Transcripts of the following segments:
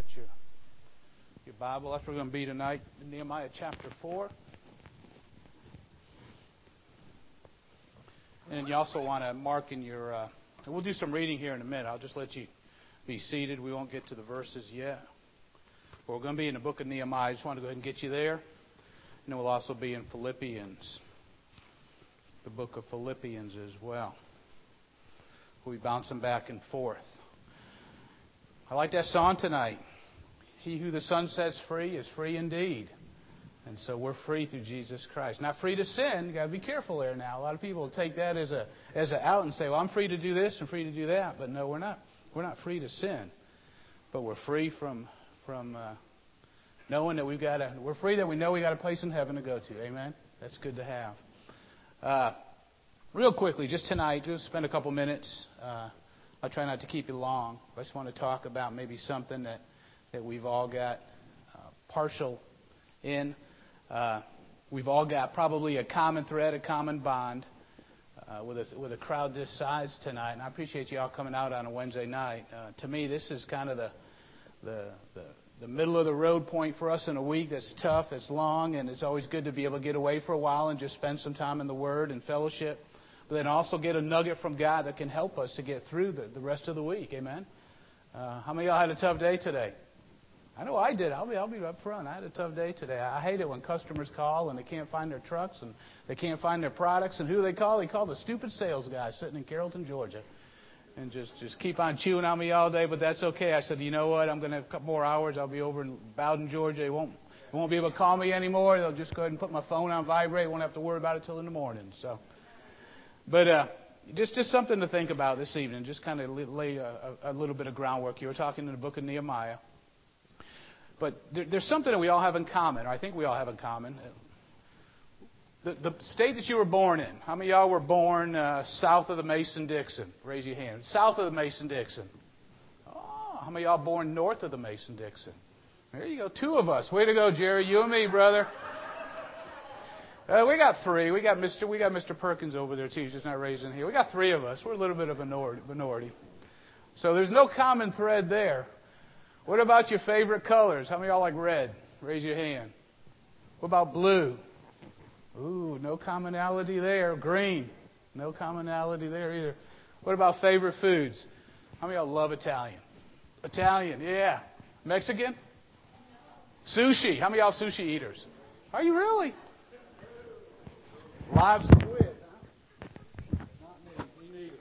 your Bible. That's where we're going to be tonight, Nehemiah chapter 4. And you also want to mark in your... we'll do some reading here in a minute. I'll just let you be seated. We won't get to the verses yet. But we're going to be in the book of Nehemiah. I just want to go ahead and get you there. And then we'll also be in Philippians, the book of Philippians as well. We'll be bouncing back and forth. I like that song tonight. He who the Son sets free is free indeed. And so we're free through Jesus Christ. Not free to sin. You've got to be careful there now. A lot of people take that as a out and say, well, I'm free to do this and free to do that. But no, we're not. We're not free to sin. But we're free from knowing that we're free that we know we got a place in heaven to go to. Amen? That's good to have. Real quickly, just tonight, just spend a couple minutes. I'll try not to keep you long. I just want to talk about maybe something that we've all got partial in. We've all got probably a common thread, a common bond with a crowd this size tonight. And I appreciate you all coming out on a Wednesday night. To me, this is kind of the middle of the road point for us in a week that's tough, it's long, and it's always good to be able to get away for a while and just spend some time in the Word and fellowship. But then also get a nugget from God that can help us to get through the rest of the week. Amen? How many of y'all had a tough day today? I know I did. I'll be up front. I had a tough day today. I hate it when customers call and they can't find their trucks and they can't find their products. And who do they call? They call the stupid sales guy sitting in Carrollton, Georgia. And just keep on chewing on me all day, but that's okay. I said, you know what? I'm going to have a couple more hours. I'll be over in Bowden, Georgia. They won't be able to call me anymore. They'll just go ahead and put my phone on vibrate. Won't have to worry about it till in the morning. So. But just something to think about this evening. Just kind of lay a little bit of groundwork. You were talking in the book of Nehemiah. But there's something that we all have in common, or I think we all have in common. The state that you were born in. How many of y'all were born south of the Mason-Dixon? Raise your hand. South of the Mason-Dixon. Oh, how many of y'all born north of the Mason-Dixon? There you go. Two of us. Way to go, Jerry. You and me, brother. We got three. We got Mr. Perkins over there, too. He's just not raised in here. We got three of us. We're a little bit of a minority. So there's no common thread there. What about your favorite colors? How many of y'all like red? Raise your hand. What about blue? Ooh, no commonality there. Green. No commonality there either. What about favorite foods? How many of y'all love Italian? Italian, yeah. Mexican? Sushi. How many of y'all sushi eaters? Are you really? Live squid, huh? Not me.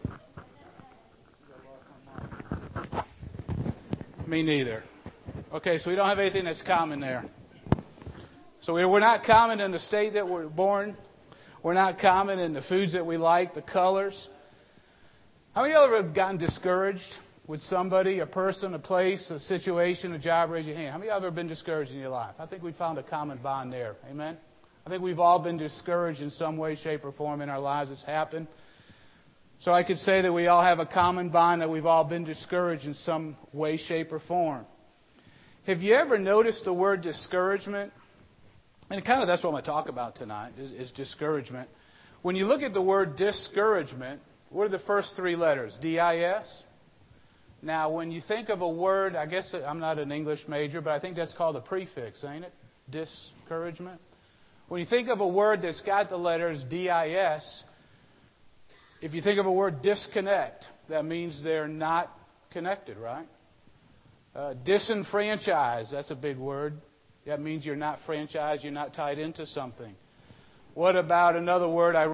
Me neither. Okay, so we don't have anything that's common there. So we're not common in the state that we're born. We're not common in the foods that we like, the colors. How many of you ever have gotten discouraged with somebody, a person, a place, a situation, a job? Raise your hand. How many of you have ever been discouraged in your life? I think we found a common bond there. Amen? I think we've all been discouraged in some way, shape, or form in our lives. It's happened. So I could say that we all have a common bond, that we've all been discouraged in some way, shape, or form. Have you ever noticed the word discouragement? And kind of that's what I'm going to talk about tonight, is discouragement. When you look at the word discouragement, what are the first three letters? D-I-S? Now, when you think of a word, I guess I'm not an English major, but I think that's called a prefix, ain't it? Discouragement. When you think of a word that's got the letters D-I-S, if you think of a word disconnect, that means they're not connected, right? Disenfranchised, that's a big word. That means you're not franchised, you're not tied into something. What about another word I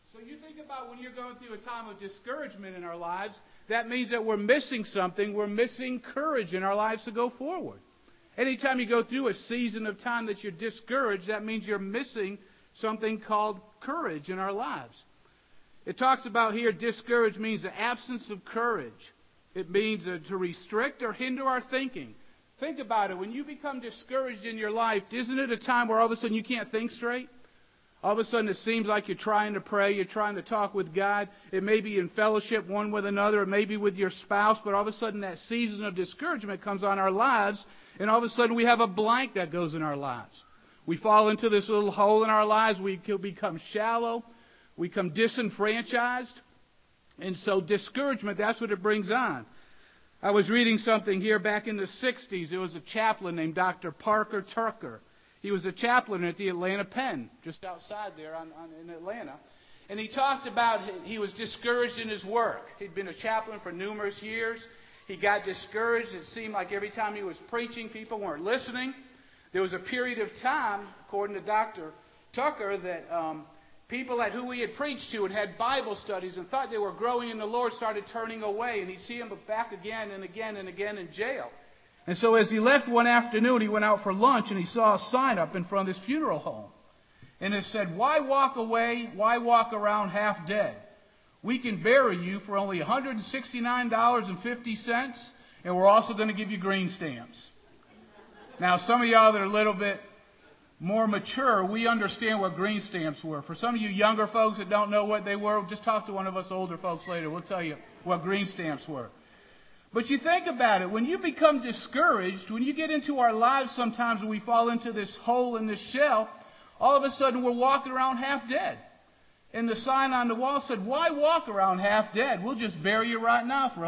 So you think about when you're going through a time of discouragement in our lives, that means that we're missing something. We're missing courage in our lives to go forward. Anytime you go through a season of time that you're discouraged, that means you're missing something called courage in our lives. It talks about here, discouraged means the absence of courage. It means to restrict or hinder our thinking. Think about it. When you become discouraged in your life, isn't it a time where all of a sudden you can't think straight? All of a sudden it seems like you're trying to pray, you're trying to talk with God. It may be in fellowship one with another, it may be with your spouse, but all of a sudden that season of discouragement comes on our lives, and all of a sudden we have a blank that goes in our lives. We fall into this little hole in our lives, we become shallow, we become disenfranchised, and so discouragement, that's what it brings on. I was reading something here back in the 60s. There was a chaplain named Dr. Parker Tucker. He was a chaplain at the Atlanta Pen, just outside there in Atlanta. And he talked about he was discouraged in his work. He'd been a chaplain for numerous years. He got discouraged. It seemed like every time he was preaching, people weren't listening. There was a period of time, according to Dr. Tucker, that people who he had preached to and had Bible studies and thought they were growing in the Lord started turning away. And he'd see them back again and again and again in jail. And so as he left one afternoon, he went out for lunch and he saw a sign up in front of his funeral home. And it said, "Why walk away? Why walk around half dead? We can bury you for only $169.50, and we're also going to give you green stamps." Now, some of y'all that are a little bit more mature, we understand what green stamps were. For some of you younger folks that don't know what they were, just talk to one of us older folks later. We'll tell you what green stamps were. But you think about it, when you become discouraged, when you get into our lives sometimes when we fall into this hole in this shell, all of a sudden we're walking around half dead. And the sign on the wall said, "Why walk around half dead? We'll just bury you right now for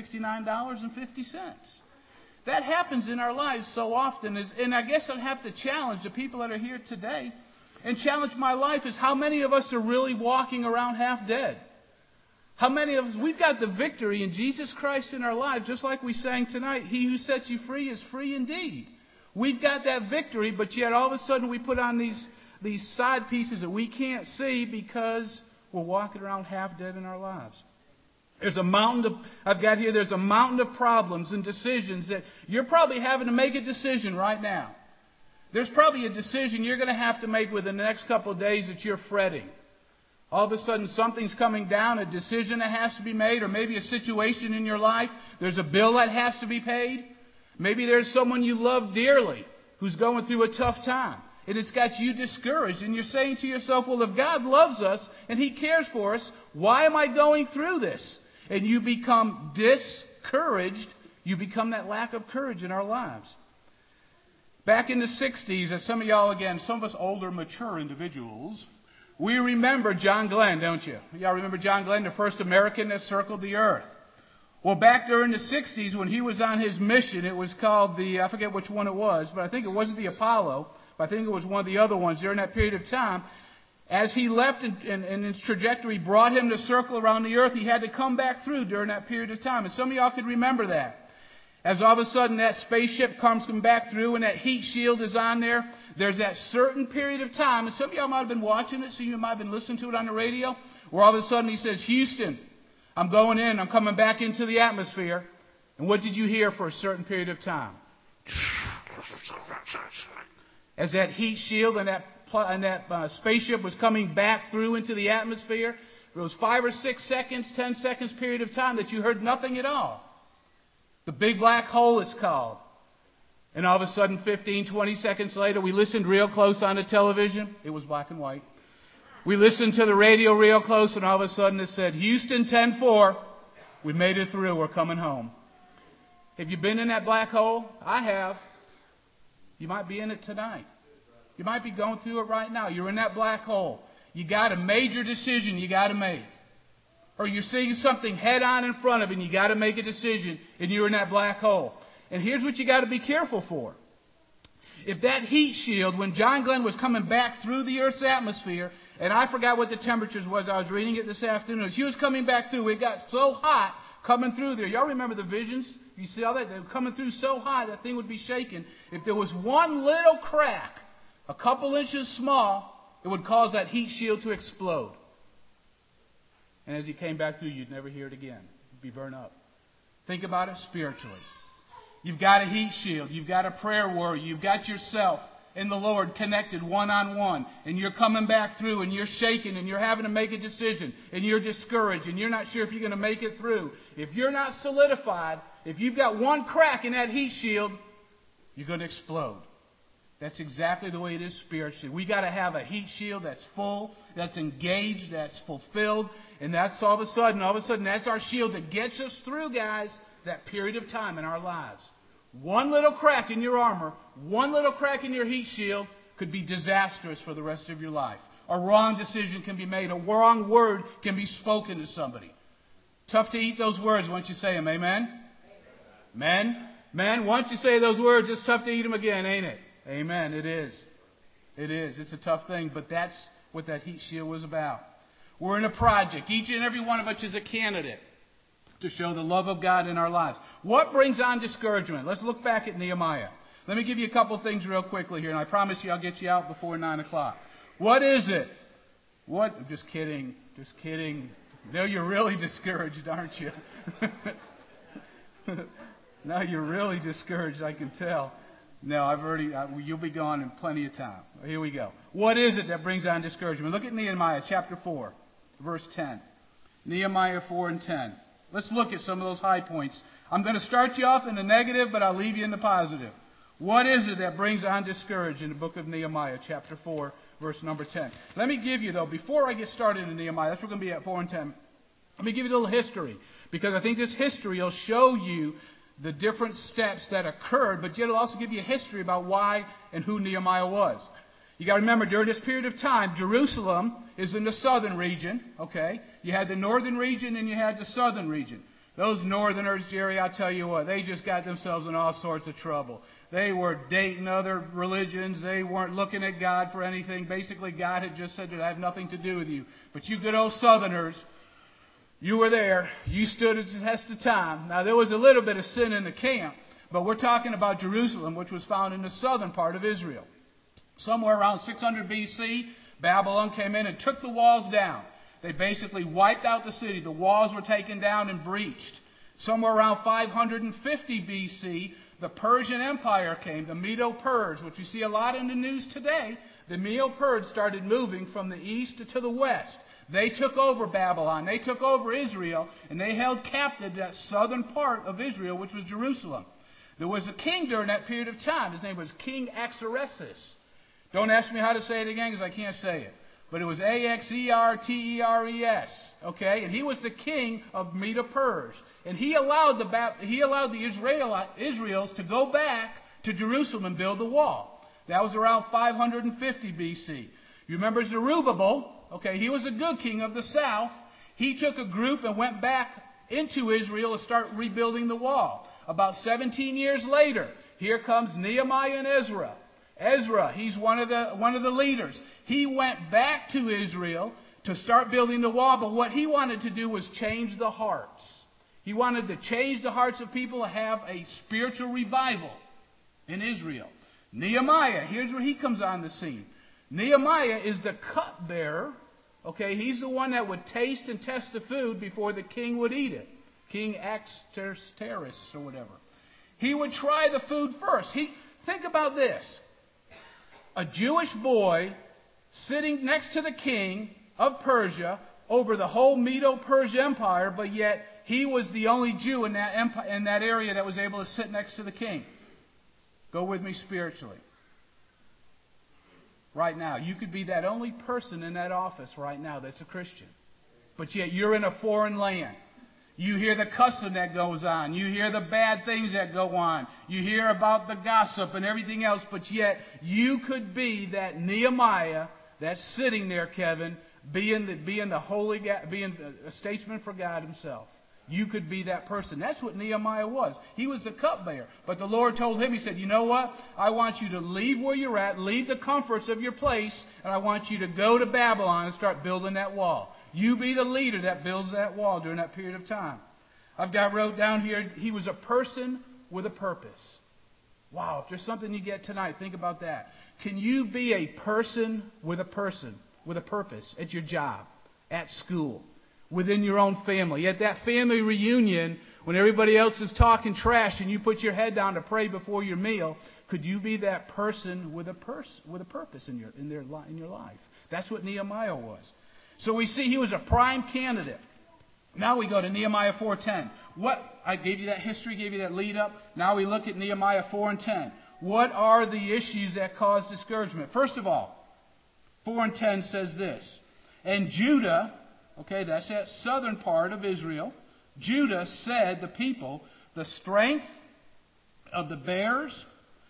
$169.50. That happens in our lives so often. And I guess I'd have to challenge the people that are here today and challenge my life is how many of us are really walking around half dead? How many of us, we've got the victory in Jesus Christ in our lives, just like we sang tonight. He who sets you free is free indeed. We've got that victory, but yet all of a sudden we put on these side pieces that we can't see because we're walking around half dead in our lives. There's a mountain there's a mountain of problems and decisions that you're probably having to make a decision right now. There's probably a decision you're going to have to make within the next couple of days that you're fretting. All of a sudden something's coming down, a decision that has to be made, or maybe a situation in your life. There's a bill that has to be paid. Maybe there's someone you love dearly who's going through a tough time. And it's got you discouraged. And you're saying to yourself, well, if God loves us and He cares for us, why am I going through this? And you become discouraged. You become that lack of courage in our lives. Back in the 60s, as some of y'all, again, some of us older, mature individuals, we remember John Glenn, don't you? Y'all remember John Glenn, the first American that circled the earth? Well, back during the 60s when he was on his mission, it was called I forget which one it was, but I think it wasn't the Apollo, but I think it was one of the other ones during that period of time. As he left and his trajectory brought him to circle around the earth, he had to come back through during that period of time. And some of y'all could remember that. As all of a sudden that spaceship comes back through and that heat shield is on there, there's that certain period of time, and some of y'all might have been watching it, some of you might have been listening to it on the radio, where all of a sudden he says, "Houston, I'm going in, I'm coming back into the atmosphere." And what did you hear for a certain period of time? As that heat shield and that spaceship was coming back through into the atmosphere, it was 5 or 6 seconds, 10 seconds period of time that you heard nothing at all. The big black hole it's called. And all of a sudden, 15, 20 seconds later, we listened real close on the television. It was black and white. We listened to the radio real close, and all of a sudden it said, "Houston 10-4, we made it through, we're coming home." Have you been in that black hole? I have. You might be in it tonight. You might be going through it right now. You're in that black hole. You got a major decision you got to make. Or you're seeing something head on in front of you and you got to make a decision and you're in that black hole. And here's what you got to be careful for. If that heat shield, when John Glenn was coming back through the Earth's atmosphere, and I forgot what the temperatures was, I was reading it this afternoon. As he was coming back through, it got so hot coming through there. Y'all remember the visions? You see all that? They were coming through so high that thing would be shaking. If there was one little crack, a couple inches small, it would cause that heat shield to explode. And as he came back through, you'd never hear it again. It'd be burned up. Think about it spiritually. You've got a heat shield. You've got a prayer warrior. You've got yourself and the Lord connected one-on-one. And you're coming back through and you're shaking and you're having to make a decision. And you're discouraged and you're not sure if you're going to make it through. If you're not solidified, if you've got one crack in that heat shield, you're going to explode. That's exactly the way it is spiritually. We got to have a heat shield that's full, that's engaged, that's fulfilled. And that's all of a sudden, that's our shield that gets us through, guys, that period of time in our lives. One little crack in your armor, one little crack in your heat shield could be disastrous for the rest of your life. A wrong decision can be made. A wrong word can be spoken to somebody. Tough to eat those words once you say them. Amen? Men? Men, once you say those words, it's tough to eat them again, ain't it? Amen. It is. It is. It's a tough thing, but that's what that heat shield was about. We're in a project. Each and every one of us is a candidate to show the love of God in our lives. What brings on discouragement? Let's look back at Nehemiah. Let me give you a couple things real quickly here, and I promise you I'll get you out before 9 o'clock. What is it? What? I'm just kidding. Just kidding. No, you're really discouraged, aren't you? Now you're really discouraged, I can tell. No, you'll be gone in plenty of time. Here we go. What is it that brings on discouragement? Look at Nehemiah chapter 4, verse 10. Nehemiah 4 and 10. Let's look at some of those high points. I'm going to start you off in the negative, but I'll leave you in the positive. What is it that brings on discouragement in the book of Nehemiah, chapter 4, verse number 10? Let me give you, though, before I get started in Nehemiah, that's what we're going to be at 4 and 10. Let me give you a little history, because I think this history will show you the different steps that occurred, but yet it'll also give you a history about why and who Nehemiah was. You got to remember, during this period of time, Jerusalem is in the southern region, okay? You had the northern region and you had the southern region. Those northerners, Jerry, I tell you what, they just got themselves in all sorts of trouble. They were dating other religions. They weren't looking at God for anything. Basically, God had just said, I have nothing to do with you. But you good old southerners, you were there. You stood the test of time. Now, there was a little bit of sin in the camp, but we're talking about Jerusalem, which was found in the southern part of Israel. Somewhere around 600 BC, Babylon came in and took the walls down. They basically wiped out the city. The walls were taken down and breached. Somewhere around 550 BC, the Persian Empire came, the Medo-Persians, which you see a lot in the news today. The Medo-Persians started moving from the east to the west. They took over Babylon. They took over Israel, and they held captive that southern part of Israel, which was Jerusalem. There was a king during that period of time. His name was King Axerxes. Don't ask me how to say it again because I can't say it. But it was Axerteres, okay? And he was the king of Medo-Persia. And he allowed the Israels to go back to Jerusalem and build the wall. That was around 550 BC. You remember Zerubbabel, okay? He was a good king of the south. He took a group and went back into Israel to start rebuilding the wall. About 17 years later, here comes Nehemiah and Ezra. Ezra, he's one of the leaders. He went back to Israel to start building the wall, but what he wanted to do was change the hearts. He wanted to change the hearts of people to have a spiritual revival in Israel. Nehemiah, here's where he comes on the scene. Nehemiah is the cupbearer. Okay, he's the one that would taste and test the food before the king would eat it. King Axerxes or whatever. He would try the food first. Think about this. A Jewish boy sitting next to the king of Persia over the whole Medo-Persian Empire, but yet he was the only Jew in that area that was able to sit next to the king. Go with me spiritually. Right now, you could be that only person in that office right now that's a Christian. But yet you're in a foreign land. You hear the cussing that goes on. You hear the bad things that go on. You hear about the gossip and everything else. But yet you could be that Nehemiah that's sitting there, Kevin, being a statesman for God himself. You could be that person. That's what Nehemiah was. He was the cupbearer. But the Lord told him, He said, you know what? I want you to leave where you're at, leave the comforts of your place, and I want you to go to Babylon and start building that wall. You be the leader that builds that wall during that period of time. I've got wrote down here, he was a person with a purpose. Wow, if there's something you get tonight, think about that. Can you be a person with a purpose at your job, at school? within your own family. At that family reunion, when everybody else is talking trash and you put your head down to pray before your meal, could you be that person with a purpose in your life? That's what Nehemiah was. So we see he was a prime candidate. Now we go to Nehemiah 4:10. I gave you that history, gave you that lead up. Now we look at Nehemiah 4 and 10. What are the issues that cause discouragement? First of all, 4 and 10 says this. And Judah, okay, that's that southern part of Israel, Judah said, the people, the strength of the bearers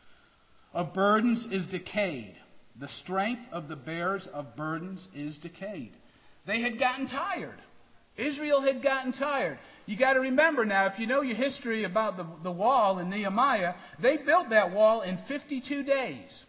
of burdens is decayed. The strength of the bearers of burdens is decayed. They had gotten tired. Israel had gotten tired. You got to remember now, if you know your history about the wall in Nehemiah, they built that wall in 52 days.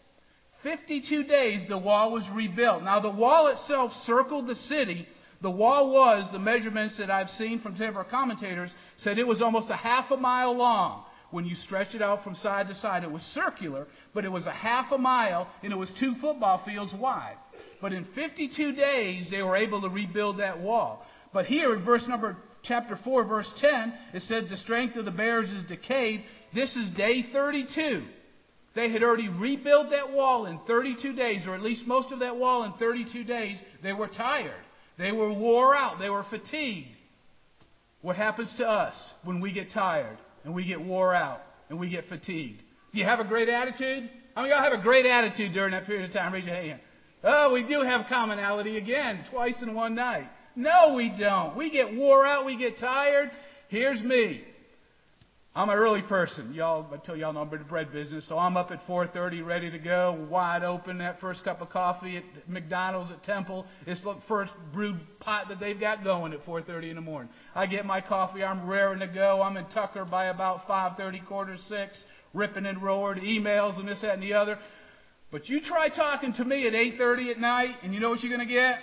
52 days the wall was rebuilt. Now the wall itself circled the city. The wall was, the measurements that I've seen from several commentators, said it was almost a half a mile long. When you stretch it out from side to side, it was circular, but it was a half a mile, and it was 2 football fields wide. But in 52 days, they were able to rebuild that wall. But here in chapter 4, verse 10, it said the strength of the bearers is decayed. This is day 32. They had already rebuilt that wall in 32 days, or at least most of that wall in 32 days. They were tired. They were wore out. They were fatigued. What happens to us when we get tired and we get wore out and we get fatigued? Do you have a great attitude? How many of y'all have a great attitude during that period of time? Raise your hand. Oh, we do have commonality again, twice in one night. No, we don't. We get wore out. We get tired. Here's me. I'm an early person. I tell y'all know I'm in the bread business, so I'm up at 4:30, ready to go, wide open. That first cup of coffee at McDonald's at Temple. It's the first brewed pot that they've got going at 4:30 in the morning. I get my coffee. I'm raring to go. I'm in Tucker by about 5:30, 5:45, ripping and roaring, emails and this, that, and the other. But you try talking to me at 8:30 at night, and you know what you're going to get?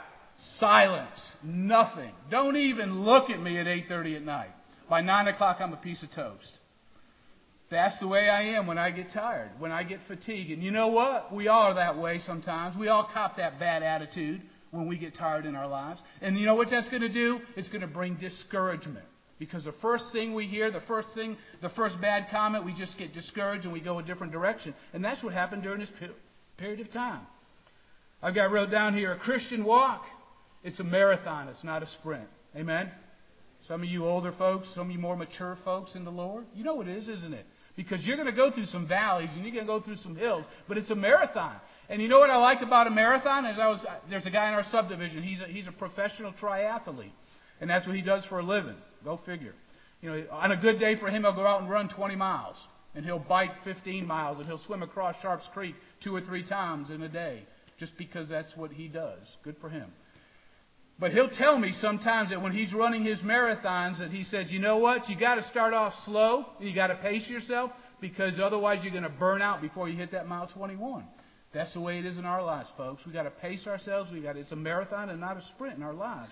Silence. Nothing. Don't even look at me at 8:30 at night. By 9 o'clock, I'm a piece of toast. That's the way I am when I get tired, when I get fatigued. And you know what? We all are that way sometimes. We all cop that bad attitude when we get tired in our lives. And you know what that's going to do? It's going to bring discouragement. Because the first thing we hear, the first bad comment, we just get discouraged and we go a different direction. And that's what happened during this period of time. I've got wrote down here, a Christian walk, it's a marathon. It's not a sprint. Amen? Some of you older folks, some of you more mature folks in the Lord, you know what it is, isn't it? Because you're going to go through some valleys and you're going to go through some hills, but it's a marathon. And you know what I like about a marathon? There's a guy in our subdivision. He's a professional triathlete, and that's what he does for a living. Go figure. You know, on a good day for him, he'll go out and run 20 miles, and he'll bike 15 miles, and he'll swim across Sharps Creek 2 or 3 times in a day, just because that's what he does. Good for him. But he'll tell me sometimes that when he's running his marathons that he says, you know what, you got to start off slow, and you got to pace yourself, because otherwise you're going to burn out before you hit that mile 21. That's the way it is in our lives, folks. We got to pace ourselves. It's a marathon and not a sprint in our lives.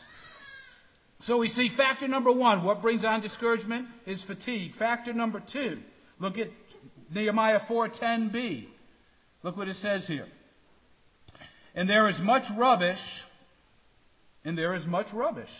So we see factor number 1, what brings on discouragement is fatigue. Factor number 2, look at Nehemiah 4:10b. Look what it says here. And there is much rubbish. And there is much rubbish.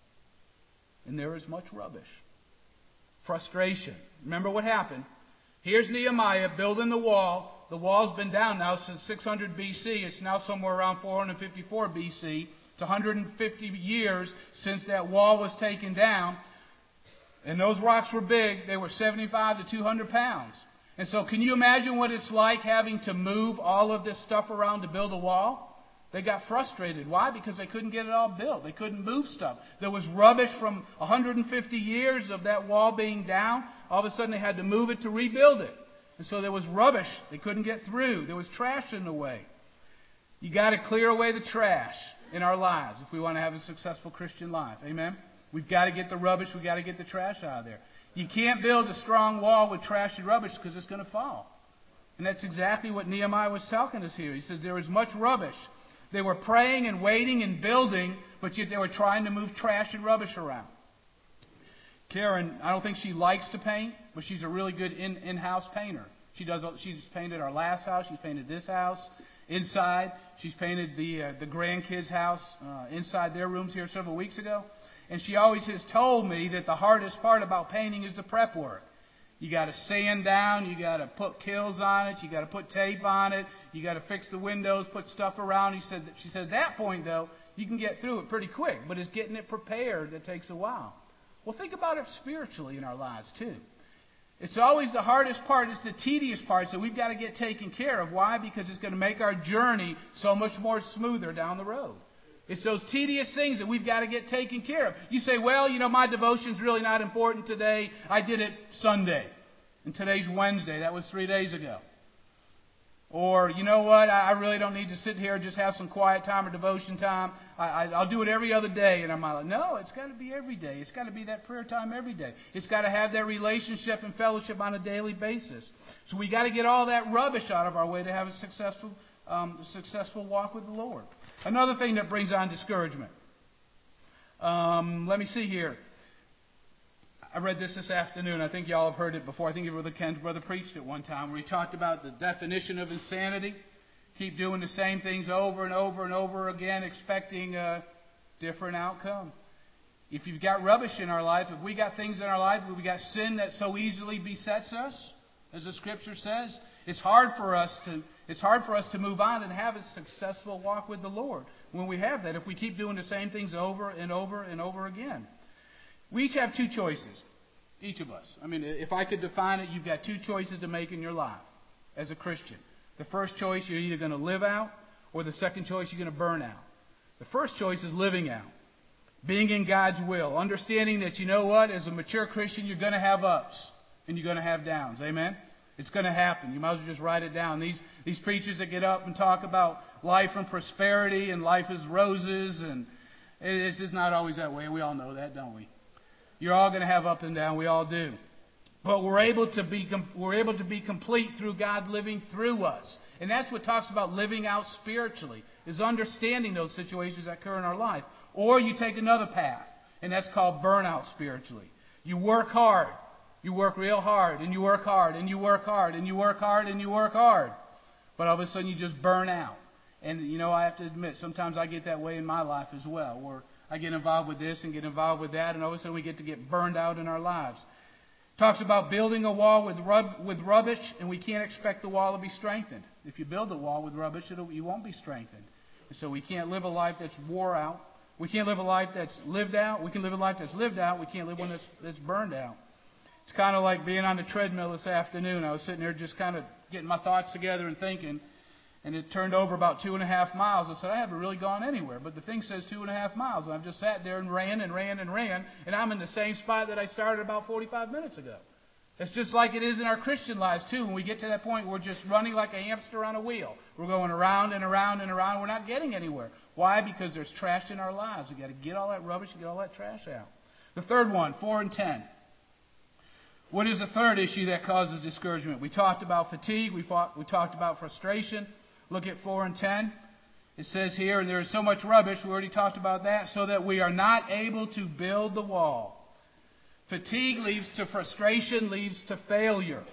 And there is much rubbish. Frustration. Remember what happened. Here's Nehemiah building the wall. The wall's been down now since 600 BC. It's now somewhere around 454 BC. It's 150 years since that wall was taken down. And those rocks were big. They were 75 to 200 pounds. And so can you imagine what it's like having to move all of this stuff around to build a wall? They got frustrated. Why? Because they couldn't get it all built. They couldn't move stuff. There was rubbish from 150 years of that wall being down. All of a sudden they had to move it to rebuild it. And so there was rubbish. They couldn't get through. There was trash in the way. You got to clear away the trash in our lives if we want to have a successful Christian life. Amen? We've got to get the rubbish. We've got to get the trash out of there. You can't build a strong wall with trash and rubbish because it's going to fall. And that's exactly what Nehemiah was telling us here. He says there is much rubbish. They were praying and waiting and building, but yet they were trying to move trash and rubbish around. Karen, I don't think she likes to paint, but she's a really good in-house painter. She's painted our last house. She's painted this house. inside. She's painted the grandkids' house inside their rooms here several weeks ago. And she always has told me that the hardest part about painting is the prep work. You got to sand down, you got to put kills on it, you got to put tape on it, you got to fix the windows, put stuff around. She said at that point though, you can get through it pretty quick, but it's getting it prepared that takes a while. Well, think about it spiritually in our lives too. It's always the hardest part, it's the tedious parts that we've got to get taken care of. Why? Because it's going to make our journey so much more smoother down the road. It's those tedious things that we've got to get taken care of. You say, well, my devotion's really not important today. I did it Sunday. And today's Wednesday. That was 3 days ago. Or, you know what? I really don't need to sit here and just have some quiet time or devotion time. I'll do it every other day. And I'm like, no, it's got to be every day. It's got to be that prayer time every day. It's got to have that relationship and fellowship on a daily basis. So we got to get all that rubbish out of our way to have a successful walk with the Lord. Another thing that brings on discouragement. Let me see here. I read this afternoon. I think y'all have heard it before. I think Brother Ken's brother preached it one time where he talked about the definition of insanity. Keep doing the same things over and over and over again, expecting a different outcome. If you've got rubbish in our life, if we got things in our life, if we got sin that so easily besets us, as the Scripture says, it's hard for us to move on and have a successful walk with the Lord when we have that. If we keep doing the same things over and over and over again. We each have two choices, each of us. I mean, if I could define it, you've got two choices to make in your life as a Christian. The first choice, you're either going to live out, or the second choice, you're going to burn out. The first choice is living out, being in God's will, understanding that, you know what, as a mature Christian, you're going to have ups and you're going to have downs. Amen? It's going to happen. You might as well just write it down. These preachers that get up and talk about life and prosperity and life is roses, and it's just not always that way. We all know that, don't we? You're all going to have up and down. We all do. But we're able to be complete through God living through us. And that's what talks about living out spiritually, is understanding those situations that occur in our life. Or you take another path, and that's called burnout spiritually. You work hard. You work real hard, and you work hard, and you work hard, and you work hard, and you work hard. But all of a sudden you just burn out. And, I have to admit, sometimes I get that way in my life as well, where I get involved with this and get involved with that, and all of a sudden we get to get burned out in our lives. Talks about building a wall with rubbish, and we can't expect the wall to be strengthened. If you build a wall with rubbish, you won't be strengthened. And so we can't live a life that's wore out. We can't live a life that's lived out. We can live a life that's lived out. We can't live one that's burned out. It's kind of like being on the treadmill this afternoon. I was sitting there just kind of getting my thoughts together and thinking, and it turned over about 2.5 miles. I said, I haven't really gone anywhere, but the thing says 2.5 miles. And I've just sat there and ran, and I'm in the same spot that I started about 45 minutes ago. It's just like it is in our Christian lives, too. When we get to that point, we're just running like a hamster on a wheel. We're going around and around and around. We're not getting anywhere. Why? Because there's trash in our lives. We've got to get all that rubbish and get all that trash out. The third one, 4 and 10. What is the third issue that causes discouragement? We talked about fatigue. We talked about frustration. Look at 4 and 10. It says here, there is so much rubbish, we already talked about that, so that we are not able to build the wall. Fatigue leads to frustration, leads to failure.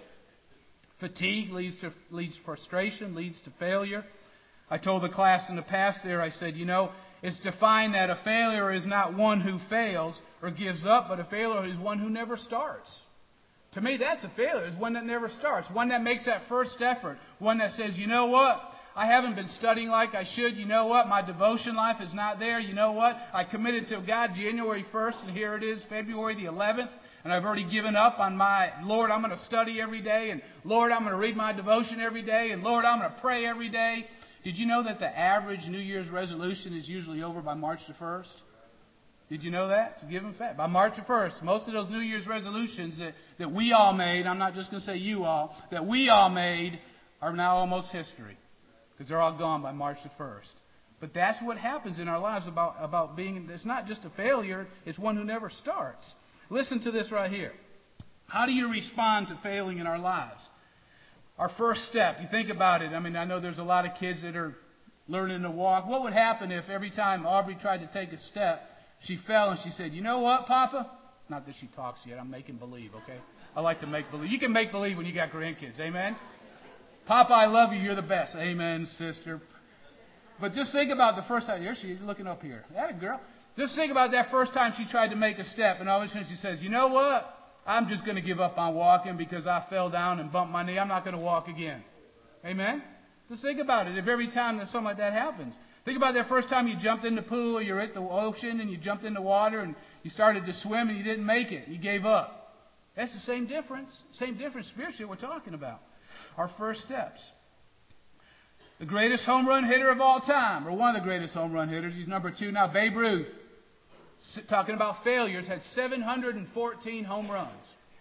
Fatigue leads frustration, leads to failure. I told the class in the past there, I said, it's defined that a failure is not one who fails or gives up, but a failure is one who never starts. To me, that's a failure. It's one that never starts. One that makes that first effort. One that says, you know what? I haven't been studying like I should. You know what? My devotion life is not there. You know what? I committed to God January 1st, and here it is, February the 11th. And I've already given up on Lord, I'm going to study every day. And Lord, I'm going to read my devotion every day. And Lord, I'm going to pray every day. Did you know that the average New Year's resolution is usually over by March the 1st? Did you know that? It's a given fact. By March the 1st, most of those New Year's resolutions that we all made, I'm not just going to say you all, that we all made are now almost history. Because they're all gone by March the 1st. But that's what happens in our lives about being, it's not just a failure, it's one who never starts. Listen to this right here. How do you respond to failing in our lives? Our first step, you think about it. I mean, I know there's a lot of kids that are learning to walk. What would happen if every time Aubrey tried to take a step, she fell and she said, you know what, Papa? Not that she talks yet. I'm making believe, okay? I like to make believe. You can make believe when you got grandkids. Amen? Papa, I love you. You're the best. Amen, sister. But just think about the first time. Here she is looking up here. That a girl. Just think about that first time she tried to make a step, and all of a sudden she says, you know what? I'm just going to give up on walking because I fell down and bumped my knee. I'm not going to walk again. Amen? Just think about it. If every time that something like that happens. Think about that first time you jumped in the pool or you're at the ocean and you jumped in the water and you started to swim and you didn't make it. You gave up. That's the same difference. Same difference spiritually we're talking about. Our first steps. The greatest home run hitter of all time, or one of the greatest home run hitters, he's number 2 now, Babe Ruth. Talking about failures, had 714 home runs.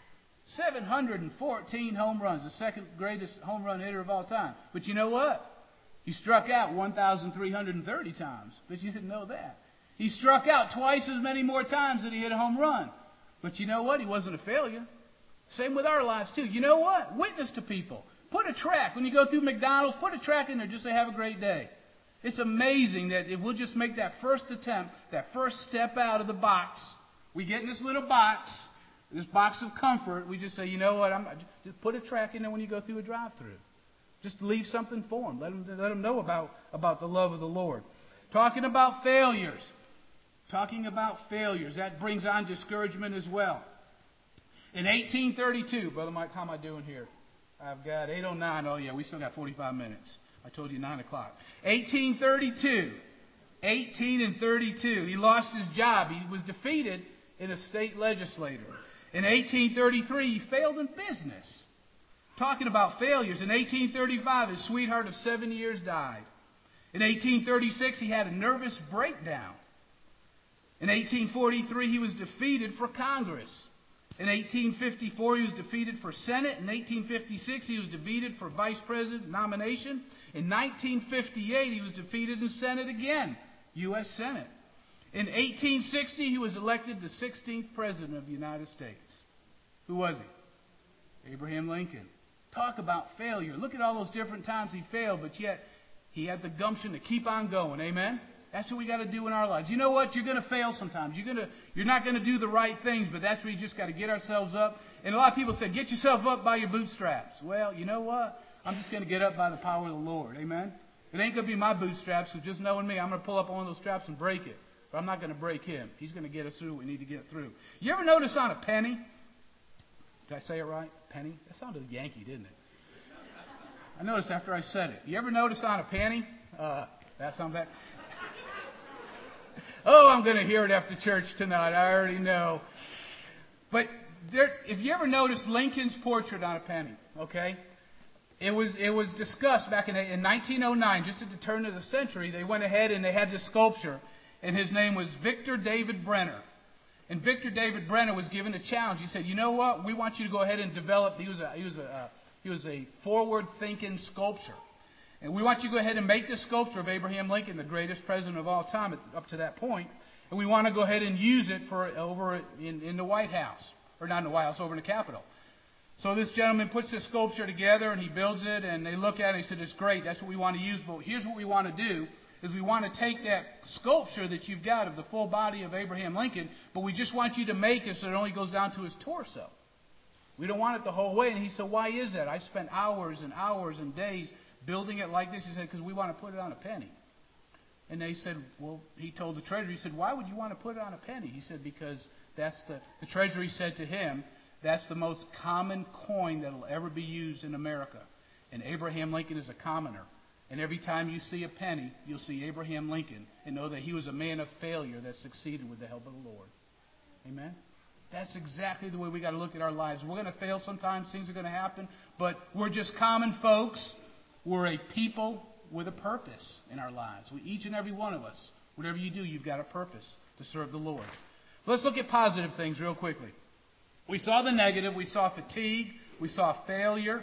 714 home runs, the second greatest home run hitter of all time. But you know what? He struck out 1,330 times. But you didn't know that. He struck out twice as many more times than he hit a home run. But you know what? He wasn't a failure. Same with our lives too. You know what? Witness to people. Put a track. When you go through McDonald's, put a track in there. Just say, have a great day. It's amazing that if we'll just make that first attempt, that first step out of the box, we get in this little box, this box of comfort, we just say, you know what, just put a track in there when you go through a drive-thru. Just leave something for them. Let them know about the love of the Lord. Talking about failures. That brings on discouragement as well. In 1832, Brother Mike, how am I doing here? I've got 8:09. Oh, yeah, we still got 45 minutes. I told you 9 o'clock. 1832. He lost his job. He was defeated in a state legislature. In 1833, he failed in business. Talking about failures. In 1835, his sweetheart of 7 years died. In 1836, he had a nervous breakdown. In 1843, he was defeated for Congress. In 1854, he was defeated for Senate. In 1856, he was defeated for Vice President nomination. In 1958, he was defeated in Senate again, U.S. Senate. In 1860, he was elected the 16th President of the United States. Who was he? Abraham Lincoln. Talk about failure. Look at all those different times he failed, but yet he had the gumption to keep on going. Amen? That's what we got to do in our lives. You know what? You're going to fail sometimes. You're not going to do the right things, but that's where you just got to get ourselves up. And a lot of people say, get yourself up by your bootstraps. Well, you know what? I'm just going to get up by the power of the Lord. Amen? It ain't going to be my bootstraps, so just knowing me, I'm going to pull up on one of those straps and break it. But I'm not going to break him. He's going to get us through what we need to get through. You ever notice on a penny? Did I say it right? Penny? That sounded Yankee, didn't it? I noticed after I said it. You ever notice on a penny? That sounds bad. Oh, I'm going to hear it after church tonight. I already know. But if you ever notice Lincoln's portrait on a penny, okay? It was discussed back in 1909, just at the turn of the century. They went ahead and they had this sculpture, and his name was Victor David Brenner. And Victor David Brenner was given a challenge. He said, you know what? We want you to go ahead and develop. He was a forward-thinking sculptor. And we want you to go ahead and make this sculpture of Abraham Lincoln, the greatest president of all time up to that point. And we want to go ahead and use it for over in the White House. Or not in the White House, over in the Capitol. So this gentleman puts this sculpture together and he builds it and they look at it and he said, it's great, that's what we want to use. But here's what we want to do is we want to take that sculpture that you've got of the full body of Abraham Lincoln, but we just want you to make it so it only goes down to his torso. We don't want it the whole way. And he said, why is that? I spent hours and hours and days building it like this. He said, because we want to put it on a penny. And they said, well, he told the treasury, he said, why would you want to put it on a penny? He said, because the treasury said to him, that's the most common coin that will ever be used in America. And Abraham Lincoln is a commoner. And every time you see a penny, you'll see Abraham Lincoln and know that he was a man of failure that succeeded with the help of the Lord. Amen? That's exactly the way we got to look at our lives. We're going to fail sometimes. Things are going to happen. But we're just common folks. We're a people with a purpose in our lives. Each and every one of us, whatever you do, you've got a purpose to serve the Lord. Let's look at positive things real quickly. We saw the negative. We saw fatigue. We saw failure.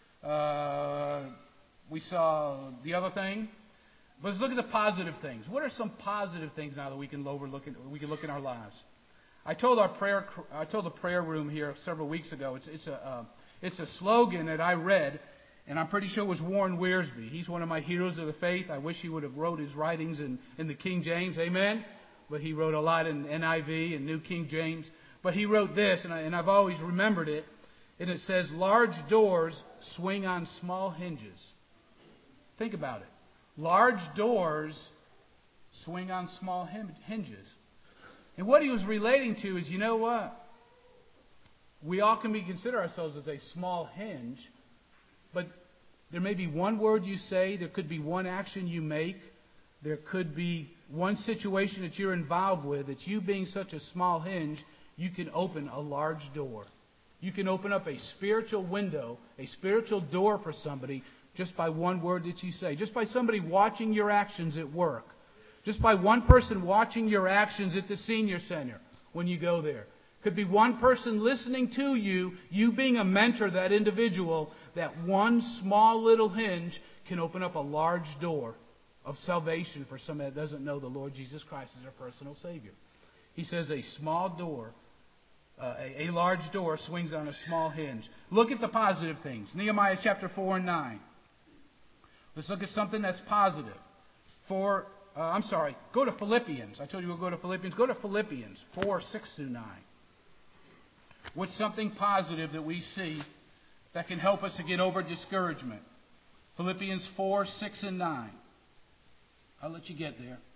We saw the other thing. But let's look at the positive things. What are some positive things now that we can look in our lives? I told the prayer room here several weeks ago. It's a slogan that I read, and I'm pretty sure it was Warren Wiersbe. He's one of my heroes of the faith. I wish he would have wrote his writings in the King James, amen. But he wrote a lot in NIV and New King James. But he wrote this, and I've always remembered it. And it says, large doors swing on small hinges. Think about it. Large doors swing on small hinges. And what he was relating to is, you know what? We all can consider ourselves as a small hinge, but there may be one word you say, there could be one action you make, there could be one situation that you're involved with, that you being such a small hinge, you can open a large door. You can open up a spiritual window, a spiritual door for somebody just by one word that you say, just by somebody watching your actions at work, just by one person watching your actions at the senior center when you go there. Could be one person listening to you, you being a mentor, that individual, that one small little hinge can open up a large door of salvation for somebody that doesn't know the Lord Jesus Christ as their personal Savior. He says a small door, a large door swings on a small hinge. Look at the positive things. Nehemiah chapter 4 and 9. Let's look at something that's positive. Go to Philippians. I told you we'll go to Philippians. Go to Philippians 4, 6 through 9. What's something positive that we see that can help us to get over discouragement? Philippians 4, 6, and 9. I'll let you get there.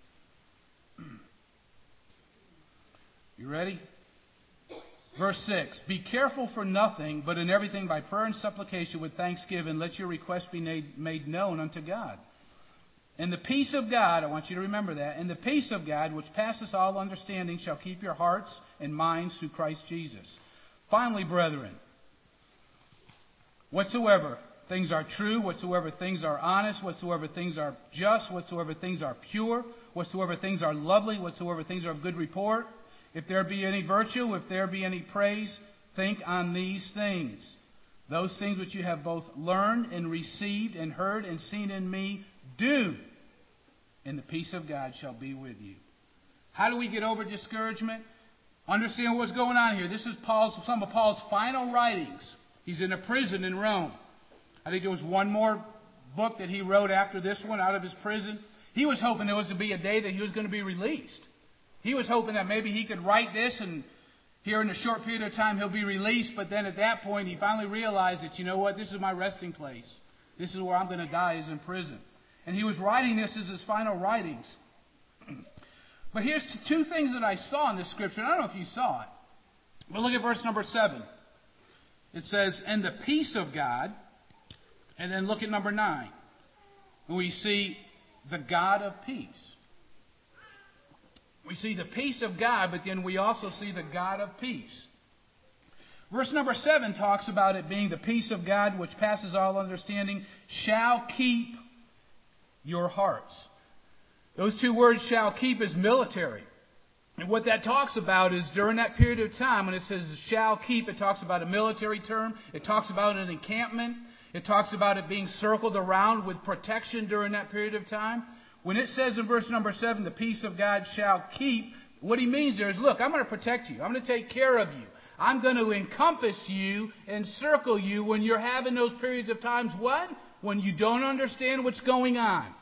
You ready? Verse 6. Be careful for nothing, but in everything by prayer and supplication with thanksgiving, let your requests be made known unto God. And the peace of God, I want you to remember that, and the peace of God, which passes all understanding, shall keep your hearts and minds through Christ Jesus. Finally, brethren, whatsoever things are true, whatsoever things are honest, whatsoever things are just, whatsoever things are pure, whatsoever things are lovely, whatsoever things are of good report, if there be any virtue, if there be any praise, think on these things. Those things which you have both learned and received and heard and seen in me, do, and the peace of God shall be with you. How do we get over discouragement? Understand what's going on here. This is some of Paul's final writings. He's in a prison in Rome. I think there was one more book that he wrote after this one out of his prison. He was hoping there was to be a day that he was going to be released. He was hoping that maybe he could write this and here in a short period of time he'll be released. But then at that point he finally realized that, you know what, this is my resting place. This is where I'm going to die, is in prison. And he was writing this as his final writings. But here's two things that I saw in this scripture. I don't know if you saw it. But look at verse number 7. It says, and the peace of God. And then look at number 9. And we see the God of peace. We see the peace of God, but then we also see the God of peace. Verse number 7 talks about it being the peace of God, which passes all understanding, shall keep your hearts. Those two words, shall keep, is military. And what that talks about is during that period of time, when it says shall keep, it talks about a military term. It talks about an encampment. It talks about it being circled around with protection during that period of time. When it says in verse number 7, the peace of God shall keep, what he means there is, look, I'm going to protect you. I'm going to take care of you. I'm going to encompass you and circle you when you're having those periods of times, what? When you don't understand what's going on.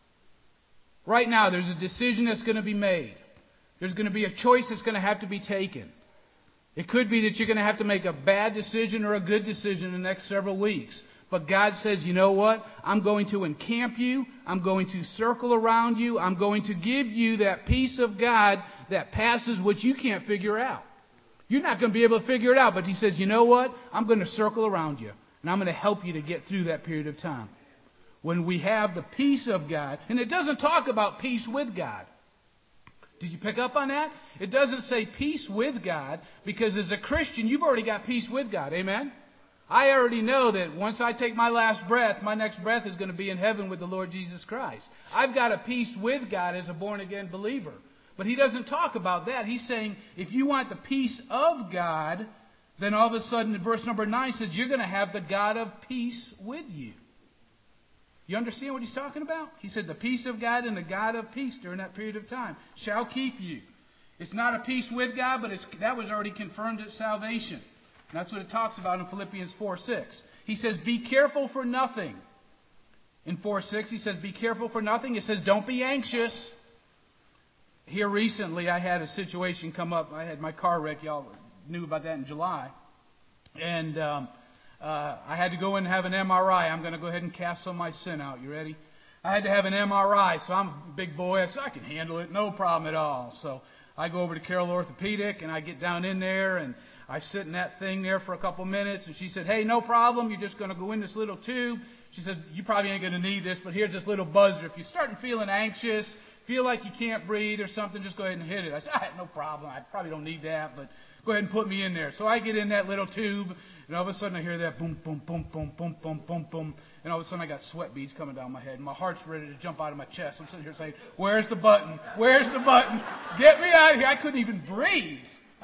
Right now, there's a decision that's going to be made. There's going to be a choice that's going to have to be taken. It could be that you're going to have to make a bad decision or a good decision in the next several weeks. But God says, you know what? I'm going to encamp you. I'm going to circle around you. I'm going to give you that peace of God that passes what you can't figure out. You're not going to be able to figure it out. But he says, you know what? I'm going to circle around you. And I'm going to help you to get through that period of time. When we have the peace of God, and it doesn't talk about peace with God. Did you pick up on that? It doesn't say peace with God, because as a Christian, you've already got peace with God. Amen? I already know that once I take my last breath, my next breath is going to be in heaven with the Lord Jesus Christ. I've got a peace with God as a born-again believer. But he doesn't talk about that. He's saying if you want the peace of God, then all of a sudden, verse number 9 says you're going to have the God of peace with you. You understand what he's talking about? He said the peace of God and the God of peace during that period of time shall keep you. It's not a peace with God, but that was already confirmed at salvation. And that's what it talks about in Philippians 4:6. He says, be careful for nothing. In 4:6, he says, be careful for nothing. It says, don't be anxious. Here recently, I had a situation come up. I had my car wrecked. Y'all knew about that in July. And I had to go in and have an MRI. I'm going to go ahead and cast some of my sin out. You ready? I had to have an MRI, so I'm a big boy, so I can handle it, no problem at all. So I go over to Carroll Orthopedic, and I get down in there, and I sit in that thing there for a couple minutes, and she said, hey, no problem, you're just going to go in this little tube. She said, you probably ain't going to need this, but here's this little buzzer. If you're starting feeling anxious, feel like you can't breathe or something, just go ahead and hit it. I said, all right, no problem, I probably don't need that, but go ahead and put me in there. So I get in that little tube, and all of a sudden I hear that boom, boom, boom, boom, boom, boom, boom, boom. And all of a sudden I got sweat beads coming down my head. And my heart's ready to jump out of my chest. I'm sitting here saying, where's the button? Where's the button? Get me out of here. I couldn't even breathe.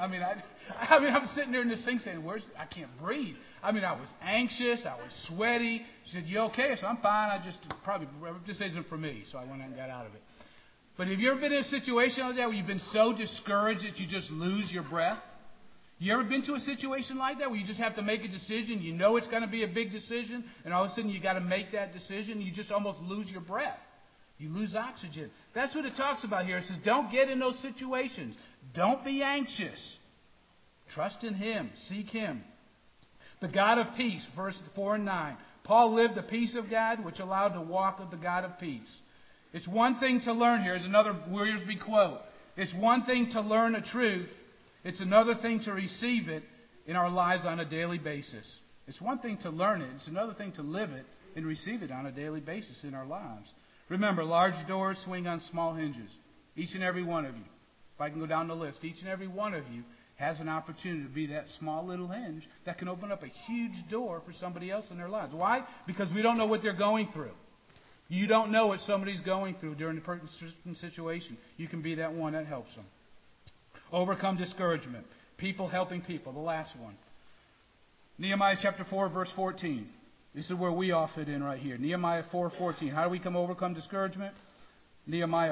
I'm sitting there in this thing saying, I can't breathe. I was anxious. I was sweaty. She said, you okay? I said, I'm fine. This isn't for me. So I went out and got out of it. But have you ever been in a situation like that where you've been so discouraged that you just lose your breath? You ever been to a situation like that where you just have to make a decision? You know it's going to be a big decision, and all of a sudden you got to make that decision. You just almost lose your breath. You lose oxygen. That's what it talks about here. It says, don't get in those situations. Don't be anxious. Trust in Him. Seek Him. The God of peace, verse 4 and 9. Paul lived the peace of God, which allowed the walk of the God of peace. It's one thing to learn here. Here's another Wiersbe quote. It's one thing to learn a truth. It's another thing to receive it in our lives on a daily basis. It's one thing to learn it. It's another thing to live it and receive it on a daily basis in our lives. Remember, large doors swing on small hinges. Each and every one of you, if I can go down the list, each and every one of you has an opportunity to be that small little hinge that can open up a huge door for somebody else in their lives. Why? Because we don't know what they're going through. You don't know what somebody's going through during a certain situation. You can be that one that helps them. Overcome discouragement. People helping people. The last one. Nehemiah chapter 4, verse 14. This is where we all fit in right here. Nehemiah 4:14. How do we overcome discouragement? Nehemiah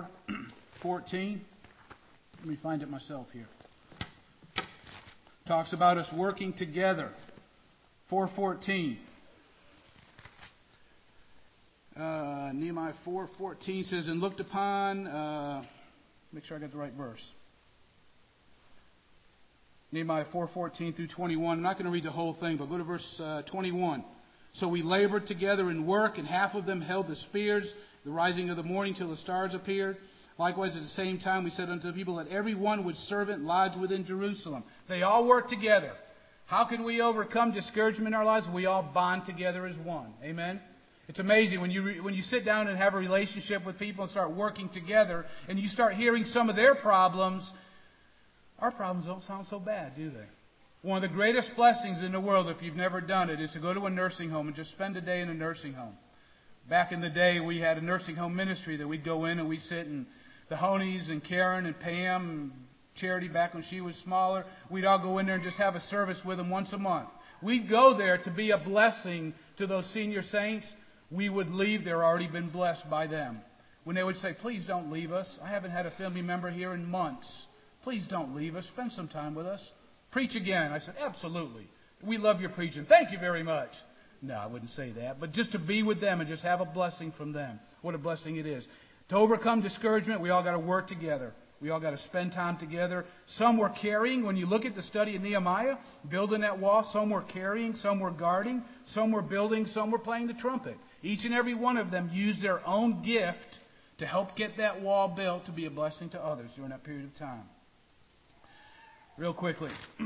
4:14. Let me find it myself here. Talks about us working together. 4:14. Nehemiah 4:14 says, and looked upon... make sure I got the right verse. Nehemiah 4:14 through 21. I'm not going to read the whole thing, but go to verse 21. So we labored together in work, and half of them held the spears, the rising of the morning till the stars appeared. Likewise, at the same time, we said unto the people that every one would servant lodge within Jerusalem. They all work together. How can we overcome discouragement in our lives? We all bond together as one. Amen? It's amazing when you sit down and have a relationship with people and start working together, and you start hearing some of their problems. Our problems don't sound so bad, do they? One of the greatest blessings in the world, if you've never done it, is to go to a nursing home and just spend a day in a nursing home. Back in the day, we had a nursing home ministry that we'd go in and we'd sit, and the Honies and Karen and Pam and Charity back when she was smaller, we'd all go in there and just have a service with them once a month. We'd go there to be a blessing to those senior saints. We would leave there already been blessed by them. When they would say, please don't leave us. I haven't had a family member here in months. Please don't leave us. Spend some time with us. Preach again. I said, absolutely. We love your preaching. Thank you very much. No, I wouldn't say that. But just to be with them and just have a blessing from them. What a blessing it is. To overcome discouragement, we all got to work together. We all got to spend time together. Some were carrying. When you look at the study of Nehemiah, building that wall, some were carrying, some were guarding, some were building, some were playing the trumpet. Each and every one of them used their own gift to help get that wall built to be a blessing to others during that period of time. Real quickly.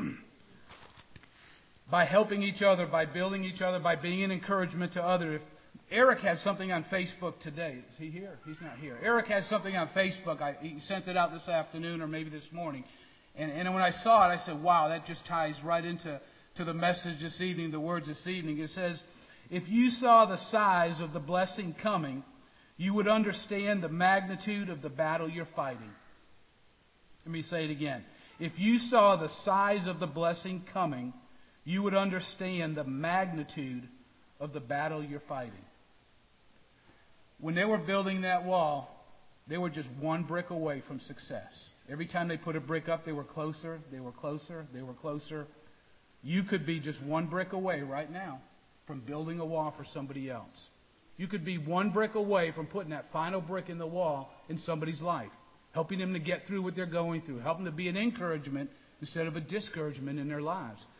By helping each other, by building each other, by being an encouragement to others. Eric had something on Facebook today. Is he here? He's not here. Eric had something on Facebook. He sent it out this afternoon or maybe this morning. And when I saw it, I said, wow, that just ties right into the message this evening, the words this evening. It says, if you saw the size of the blessing coming, you would understand the magnitude of the battle you're fighting. Let me say it again. If you saw the size of the blessing coming, you would understand the magnitude of the battle you're fighting. When they were building that wall, they were just one brick away from success. Every time they put a brick up, they were closer, they were closer, they were closer. You could be just one brick away right now from building a wall for somebody else. You could be one brick away from putting that final brick in the wall in somebody's life, helping them to get through what they're going through, helping them to be an encouragement instead of a discouragement in their lives.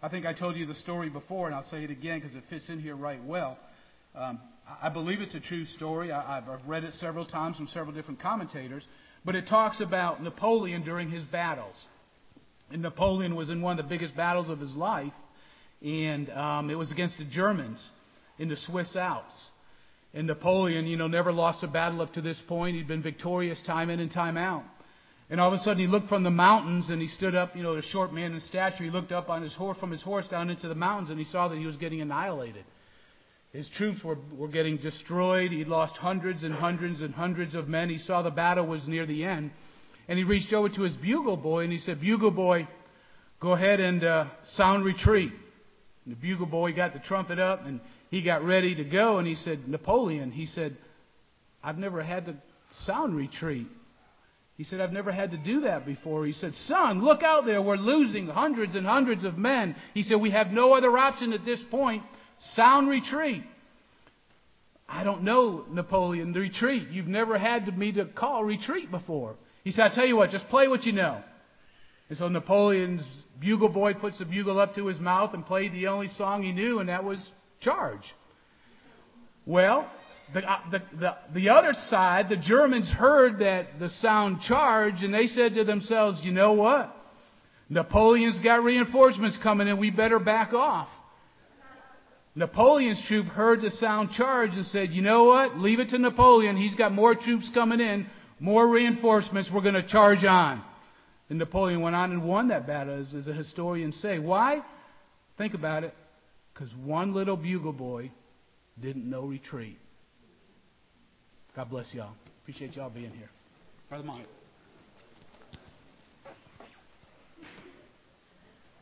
I think I told you the story before, and I'll say it again because it fits in here right well. I believe it's a true story. I've read it several times from several different commentators. But it talks about Napoleon during his battles. And Napoleon was in one of the biggest battles of his life. And it was against the Germans in the Swiss Alps. And Napoleon, never lost a battle up to this point. He'd been victorious time in and time out. And all of a sudden he looked from the mountains and he stood up, a short man in stature. He looked up on his horse, from his horse down into the mountains, and he saw that he was getting annihilated. His troops were getting destroyed. He'd lost hundreds and hundreds and hundreds of men. He saw the battle was near the end. And he reached over to his bugle boy and he said, "Bugle boy, go ahead and sound retreat." And the bugle boy got the trumpet up and he got ready to go. And he said, "Napoleon," he said, "I've never had to sound retreat." He said, "I've never had to do that before." He said, "Son, look out there. We're losing hundreds and hundreds of men." He said, "We have no other option at this point. Sound retreat." "I don't know, Napoleon, the retreat. You've never had me to call retreat before." He said, "I'll tell you what, just play what you know." And so Napoleon's bugle boy puts the bugle up to his mouth and played the only song he knew, and that was Charge. Well, the other side, the Germans heard that the sound Charge, and they said to themselves, "You know what? Napoleon's got reinforcements coming in. We better back off." Napoleon's troop heard the sound Charge and said, "You know what? Leave it to Napoleon. He's got more troops coming in, more reinforcements. We're going to charge on." And Napoleon went on and won that battle, as the historians say. Why? Think about it. Because one little bugle boy didn't know retreat. God bless y'all. Appreciate y'all being here. Brother Mike.